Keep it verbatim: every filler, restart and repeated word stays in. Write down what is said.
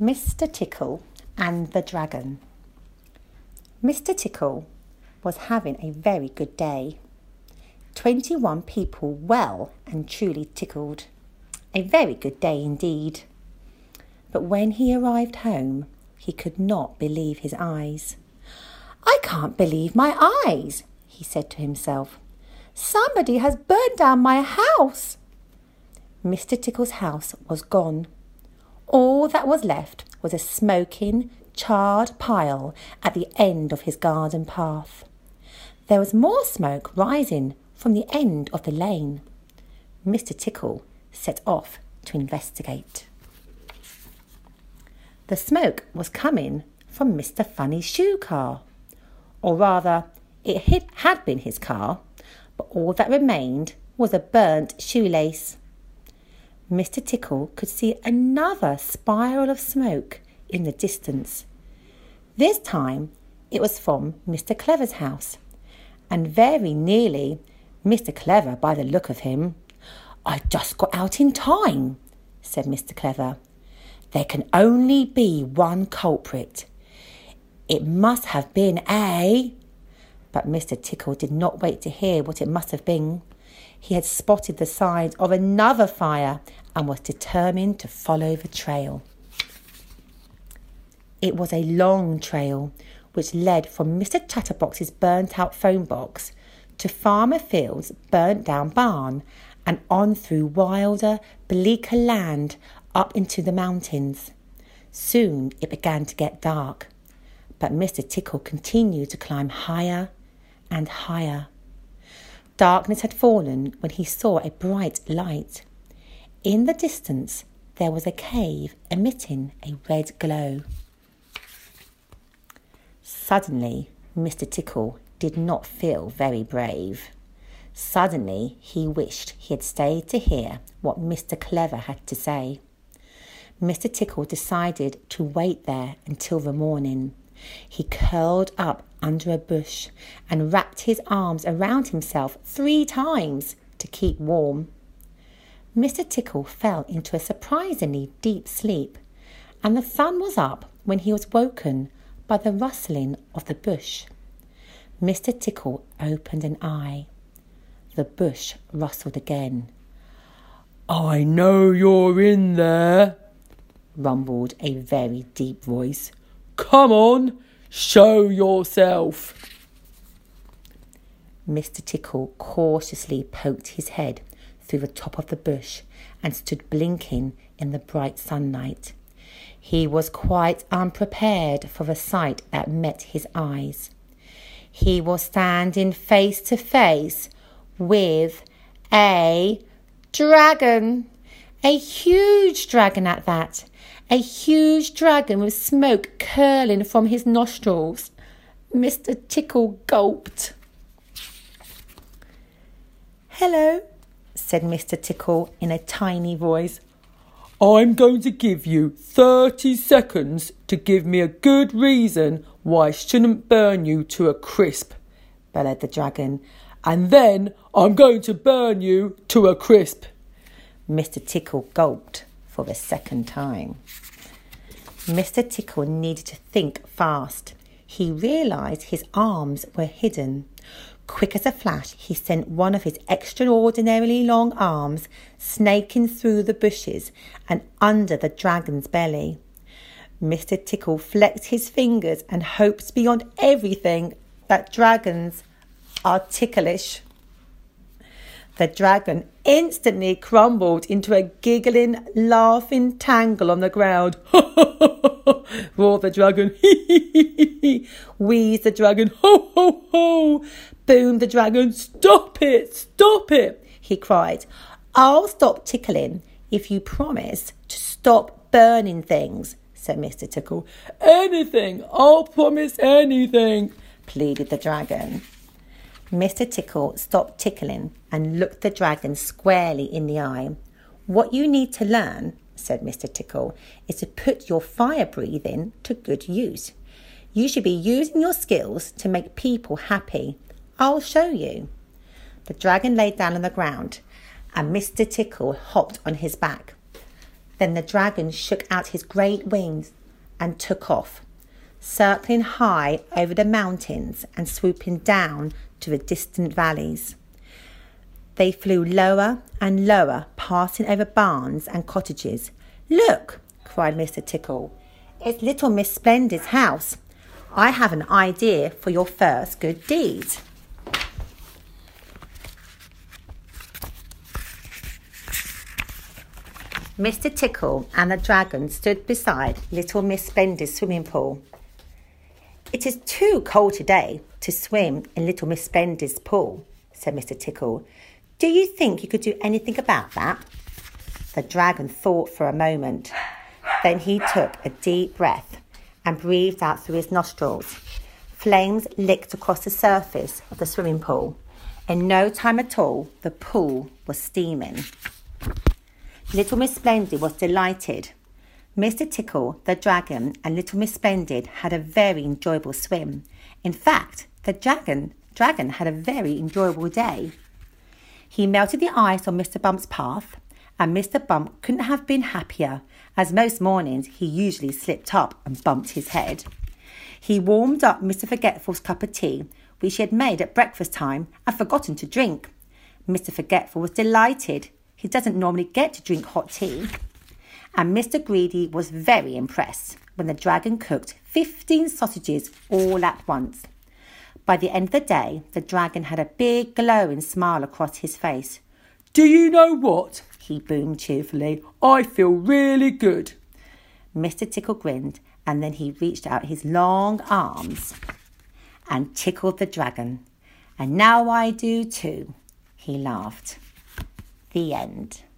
Mister Tickle and the Dragon. Mister Tickle was having a very good day. Twenty-one people well and truly tickled. A very good day indeed. But when he arrived home, he could not believe his eyes. "I can't believe my eyes," he said to himself. "Somebody has burned down my house." Mister Tickle's house was gone. All that was left was a smoking, charred pile at the end of his garden path. There was more smoke rising from the end of the lane. Mister Tickle set off to investigate. The smoke was coming from Mister Funny's shoe car. Or rather, it had been his car, but all that remained was a burnt shoelace. Mister Tickle could see another spiral of smoke in the distance. This time it was from Mister Clever's house, and very nearly Mister Clever by the look of him. "I just got out in time," said Mister Clever. "There can only be one culprit. It must have been a..." But Mister Tickle did not wait to hear what it must have been. He had spotted the signs of another fire and was determined to follow the trail. It was a long trail which led from Mister Chatterbox's burnt-out phone box to Farmer Field's burnt-down barn and on through wilder, bleaker land up into the mountains. Soon it began to get dark, but Mister Tickle continued to climb higher and higher. Darkness had fallen when he saw a bright light. In the distance, there was a cave emitting a red glow. Suddenly, Mister Tickle did not feel very brave. Suddenly, he wished he had stayed to hear what Mister Clever had to say. Mister Tickle decided to wait there until the morning. He curled up under a bush and wrapped his arms around himself three times to keep warm. Mister Tickle fell into a surprisingly deep sleep, and the sun was up when he was woken by the rustling of the bush. Mister Tickle opened an eye. The bush rustled again. "I know you're in there," rumbled a very deep voice. "Come on, show yourself." Mister Tickle cautiously poked his head through the top of the bush and stood blinking in the bright sunlight. He was quite unprepared for the sight that met his eyes. He was standing face to face with a dragon, a huge dragon at that. A huge dragon with smoke curling from his nostrils. Mister Tickle gulped. "Hello," said Mister Tickle in a tiny voice. "I'm going to give you thirty seconds to give me a good reason why I shouldn't burn you to a crisp," bellowed the dragon. "And then I'm going to burn you to a crisp." Mister Tickle gulped for the second time. Mister Tickle needed to think fast. He realised his arms were hidden. Quick as a flash, he sent one of his extraordinarily long arms snaking through the bushes and under the dragon's belly. Mister Tickle flexed his fingers and hoped beyond everything that dragons are ticklish. The dragon instantly crumbled into a giggling, laughing tangle on the ground. Roared the dragon. Wheezed the dragon. Ho, ho, ho. Boomed the dragon. "Stop it, stop it," he cried. "I'll stop tickling if you promise to stop burning things," said Mister Tickle. "Anything, I'll promise anything," pleaded the dragon. Mister Tickle stopped tickling and looked the dragon squarely in the eye. "What you need to learn," said Mister Tickle, "is to put your fire breathing to good use. You should be using your skills to make people happy. I'll show you." The dragon lay down on the ground and Mister Tickle hopped on his back. Then the dragon shook out his great wings and took off, circling high over the mountains and swooping down to the distant valleys. They flew lower and lower, passing over barns and cottages. "Look!" cried Mister Tickle. "It's little Miss Splendid's house. I have an idea for your first good deed." Mister Tickle and the dragon stood beside little Miss Splendid's swimming pool. "It is too cold today to swim in little Miss Splendid's pool," said Mister Tickle. "Do you think you could do anything about that?" The dragon thought for a moment. Then he took a deep breath and breathed out through his nostrils. Flames licked across the surface of the swimming pool. In no time at all, the pool was steaming. Little Miss Splendid was delighted. Mister Tickle, the dragon, and little Miss Splendid had a very enjoyable swim. In fact, the dragon, dragon had a very enjoyable day. He melted the ice on Mister Bump's path, and Mister Bump couldn't have been happier, as most mornings he usually slipped up and bumped his head. He warmed up Mister Forgetful's cup of tea, which he had made at breakfast time and forgotten to drink. Mister Forgetful was delighted. He doesn't normally get to drink hot tea. And Mister Greedy was very impressed when the dragon cooked fifteen sausages all at once. By the end of the day, the dragon had a big glowing smile across his face. "Do you know what?" he boomed cheerfully. "I feel really good." Mister Tickle grinned, and then he reached out his long arms and tickled the dragon. "And now I do too," he laughed. The end.